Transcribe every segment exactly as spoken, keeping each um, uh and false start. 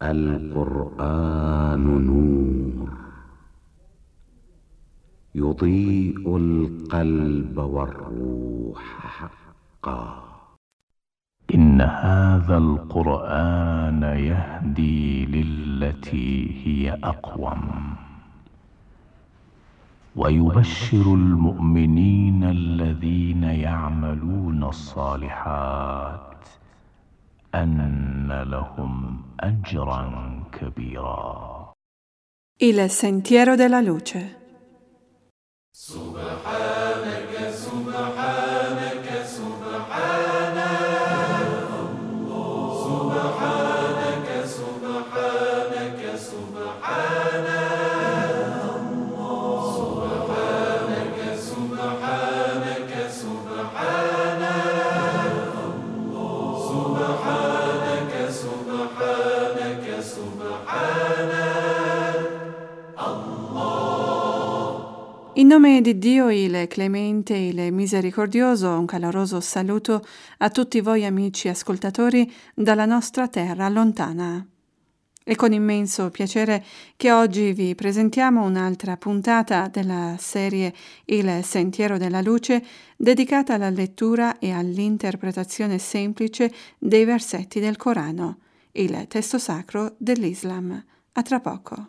القرآن نور يضيء القلب والروح حقا. إن هذا القرآن يهدي للتي هي أقوم ويبشر المؤمنين الذين يعملون الصالحات أن لهم أجرا كبيرا. Il sentiero della luce. سبحانك سبحانك سبحانك سبحانك سبحانك سبحانك سبحانك سبحانك سبحانك سبحانك In nome di Dio, il clemente, il misericordioso, un caloroso saluto a tutti voi amici ascoltatori dalla nostra terra lontana. È con immenso piacere che oggi vi presentiamo un'altra puntata della serie Il Sentiero della Luce, dedicata alla lettura e all'interpretazione semplice dei versetti del Corano, il testo sacro dell'Islam. A tra poco.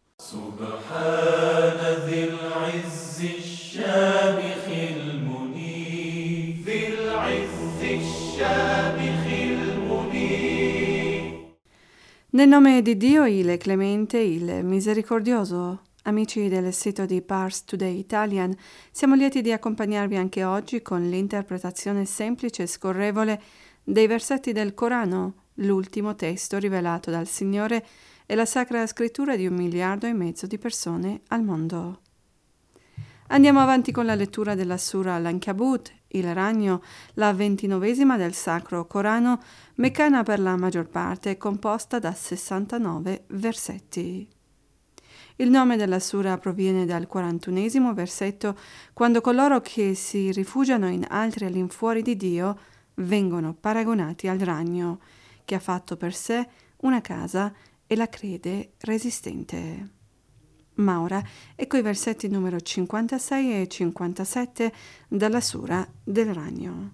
سبحان ذي العز الشامخ المنير ذي العز الشامخ المنير. Nel nome di Dio, il clemente, il misericordioso. Amici del sito di Pars Today Italian, siamo lieti di accompagnarvi anche oggi con l'interpretazione semplice e scorrevole dei versetti del Corano, l'ultimo testo rivelato dal Signore e la Sacra Scrittura di un miliardo e mezzo di persone al mondo. Andiamo avanti con la lettura della Sura Al-Ankabut, il ragno, la ventinovesima del Sacro Corano, meccana per la maggior parte, composta da sessantanove versetti. Il nome della Sura proviene dal quarantunesimo versetto, quando coloro che si rifugiano in altri all'infuori di Dio vengono paragonati al ragno, che ha fatto per sé una casa e la crede resistente. Ma ora ecco i versetti numero cinquantasei e cinquantasette dalla Sura del Ragno.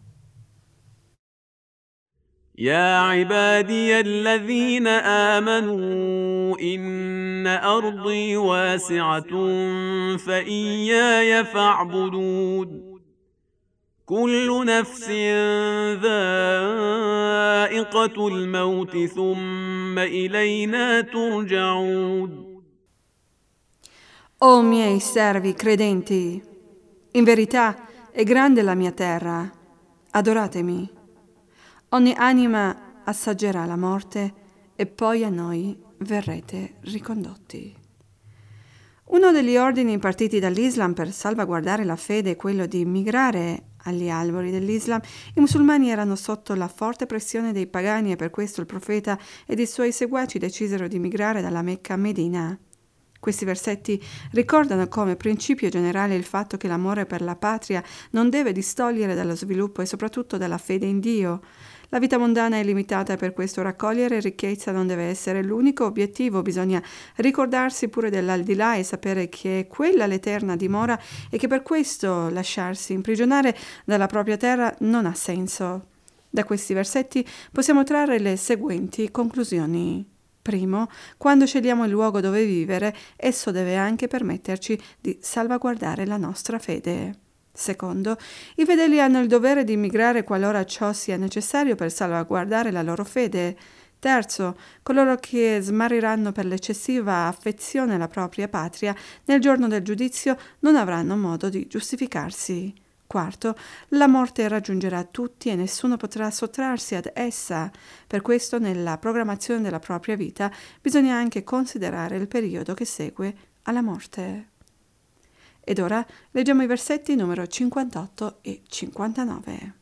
يا عبادي الذين آمنوا إن أرضي واسعة فإياي فاعبدون كل نفس ذائقة الموت ثم إلينا ترجعون. O miei servi credenti, in verità è grande la mia terra, adoratemi. Ogni anima assaggerà la morte e poi a noi verrete ricondotti. Uno degli ordini impartiti dall'Islam per salvaguardare la fede è quello di migrare agli albori dell'Islam. I musulmani erano sotto la forte pressione dei pagani e per questo il profeta ed i suoi seguaci decisero di migrare dalla Mecca a Medina. Questi versetti ricordano come principio generale il fatto che l'amore per la patria non deve distogliere dallo sviluppo e soprattutto dalla fede in Dio. La vita mondana è limitata e per questo raccogliere ricchezza non deve essere l'unico obiettivo, bisogna ricordarsi pure dell'aldilà e sapere che è quella l'eterna dimora e che per questo lasciarsi imprigionare dalla propria terra non ha senso. Da questi versetti possiamo trarre le seguenti conclusioni. Primo, quando scegliamo il luogo dove vivere, esso deve anche permetterci di salvaguardare la nostra fede. Secondo, i fedeli hanno il dovere di migrare qualora ciò sia necessario per salvaguardare la loro fede. Terzo, coloro che smarriranno per l'eccessiva affezione alla propria patria, nel giorno del giudizio non avranno modo di giustificarsi. Quarto, la morte raggiungerà tutti e nessuno potrà sottrarsi ad essa. Per questo nella programmazione della propria vita bisogna anche considerare il periodo che segue alla morte. Ed ora leggiamo i versetti numero cinquantotto e cinquantanove.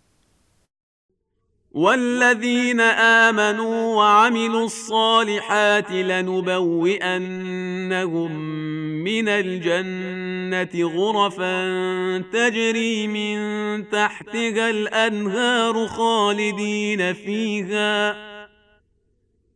والذين آمنوا وعملوا الصالحات لنبوئنهم من الجنة غرفا تجري من تحتها الأنهار خالدين فيها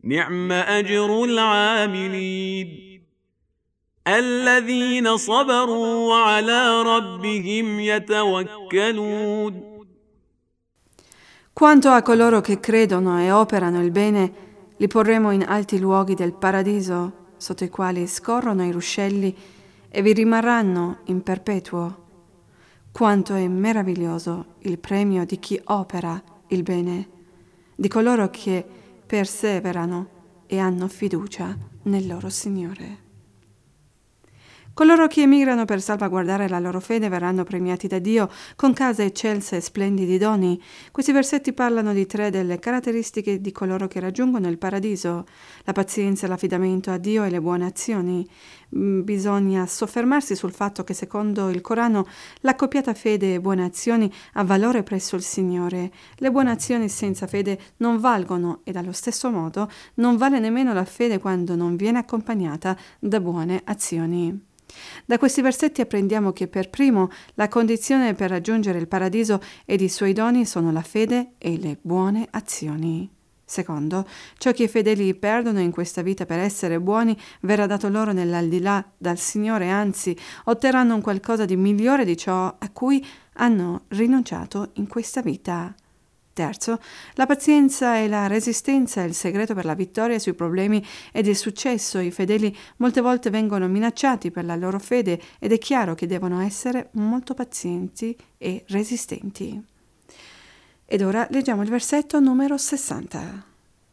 نعم أجر العاملين الذين صبروا وعلى ربهم يتوكلون. Quanto a coloro che credono e operano il bene, li porremo in alti luoghi del paradiso, sotto i quali scorrono i ruscelli e vi rimarranno in perpetuo. Quanto è meraviglioso il premio di chi opera il bene, di coloro che perseverano e hanno fiducia nel loro Signore. Coloro che emigrano per salvaguardare la loro fede verranno premiati da Dio con case eccelse e splendidi doni. Questi versetti parlano di tre delle caratteristiche di coloro che raggiungono il paradiso: la pazienza, l'affidamento a Dio e le buone azioni. Bisogna soffermarsi sul fatto che secondo il Corano l'accoppiata fede e buone azioni ha valore presso il Signore. Le buone azioni senza fede non valgono e dallo stesso modo non vale nemmeno la fede quando non viene accompagnata da buone azioni. Da questi versetti apprendiamo che per primo la condizione per raggiungere il paradiso ed i suoi doni sono la fede e le buone azioni. Secondo, ciò che i fedeli perdono in questa vita per essere buoni verrà dato loro nell'aldilà dal Signore, anzi otterranno un qualcosa di migliore di ciò a cui hanno rinunciato in questa vita. Terzo, la pazienza e la resistenza è il segreto per la vittoria sui problemi ed il successo. I fedeli molte volte vengono minacciati per la loro fede ed è chiaro che devono essere molto pazienti e resistenti. Ed ora leggiamo il versetto numero sessanta.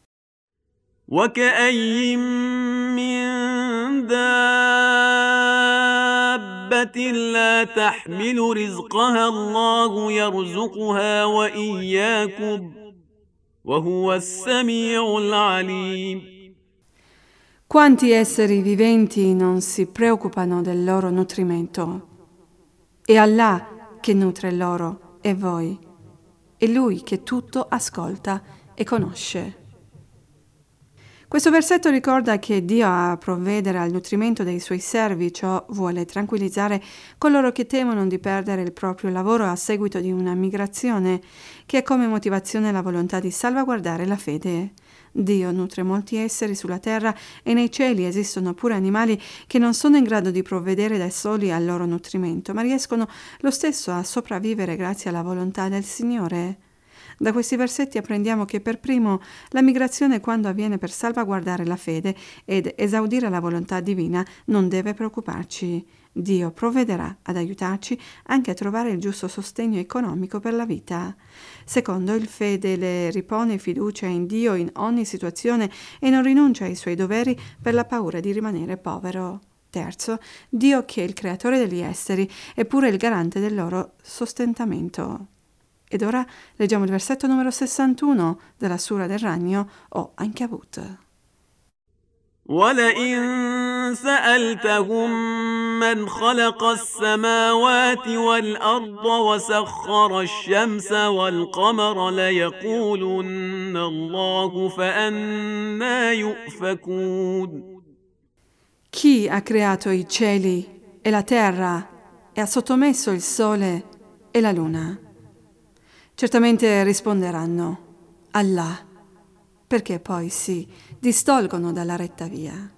وَكَأَيٍّ مِّن دَابَّةٍ لَّا تَحْمِلُ رِزْقَهَا اللَّهُ يَرْزُقُهَا وَإِيَّاكُمْ وَهُوَ السَّمِيعُ الْعَلِيمُ. Quanti esseri viventi non si preoccupano del loro nutrimento? È Allah che nutre loro e voi. È Lui che tutto ascolta e conosce. Questo versetto ricorda che Dio ha a provvedere al nutrimento dei suoi servi, ciò vuole tranquillizzare coloro che temono di perdere il proprio lavoro a seguito di una migrazione, che ha come motivazione la volontà di salvaguardare la fede. Dio nutre molti esseri sulla terra e nei cieli esistono pure animali che non sono in grado di provvedere da soli al loro nutrimento, ma riescono lo stesso a sopravvivere grazie alla volontà del Signore. Da questi versetti apprendiamo che per primo la migrazione, quando avviene per salvaguardare la fede ed esaudire la volontà divina, non deve preoccuparci. Dio provvederà ad aiutarci anche a trovare il giusto sostegno economico per la vita. Secondo, il fedele ripone fiducia in Dio in ogni situazione e non rinuncia ai suoi doveri per la paura di rimanere povero. Terzo, Dio, che è il creatore degli esseri, è pure il garante del loro sostentamento. Ed ora leggiamo il versetto numero sessantuno della Sura del Ragno o Ankabut. وَلَئِن سَأَلْتَهُم مَّنْ خَلَقَ السَّمَاوَاتِ وَالْأَرْضَ وَسَخَّرَ الشَّمْسَ وَالْقَمَرَ لَيَقُولُنَّ اللَّهُ فَأَنَّىٰ يُؤْفَكُونَ. Chi ha creato i cieli e la terra e ha sottomesso il sole e la luna? Certamente risponderanno: Allah, perché poi si distolgono dalla retta via.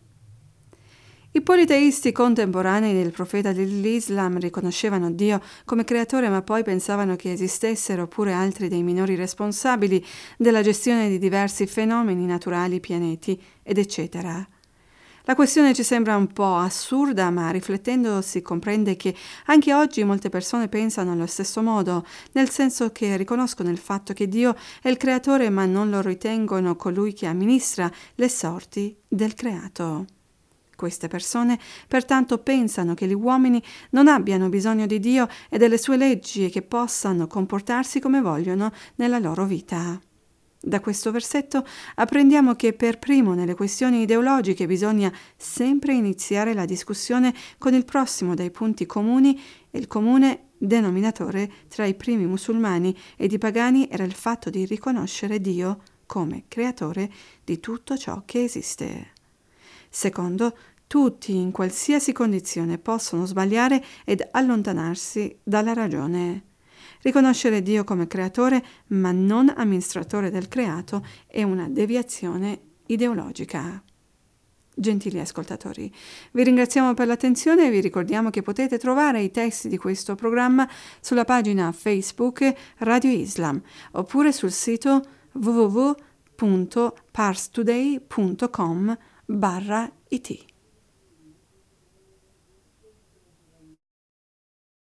I politeisti contemporanei del profeta dell'Islam riconoscevano Dio come creatore, ma poi pensavano che esistessero pure altri dei minori responsabili della gestione di diversi fenomeni naturali, pianeti ed eccetera. La questione ci sembra un po' assurda, ma riflettendo si comprende che anche oggi molte persone pensano allo stesso modo, nel senso che riconoscono il fatto che Dio è il creatore, ma non lo ritengono colui che amministra le sorti del creato. Queste persone pertanto pensano che gli uomini non abbiano bisogno di Dio e delle sue leggi e che possano comportarsi come vogliono nella loro vita. Da questo versetto apprendiamo che per primo nelle questioni ideologiche bisogna sempre iniziare la discussione con il prossimo dai punti comuni, e il comune denominatore tra i primi musulmani ed i pagani era il fatto di riconoscere Dio come creatore di tutto ciò che esiste. Secondo, tutti in qualsiasi condizione possono sbagliare ed allontanarsi dalla ragione. Riconoscere Dio come creatore, ma non amministratore del creato, è una deviazione ideologica. Gentili ascoltatori, vi ringraziamo per l'attenzione e vi ricordiamo che potete trovare i testi di questo programma sulla pagina Facebook Radio Islam oppure sul sito w w w punto parstoday punto com barra it.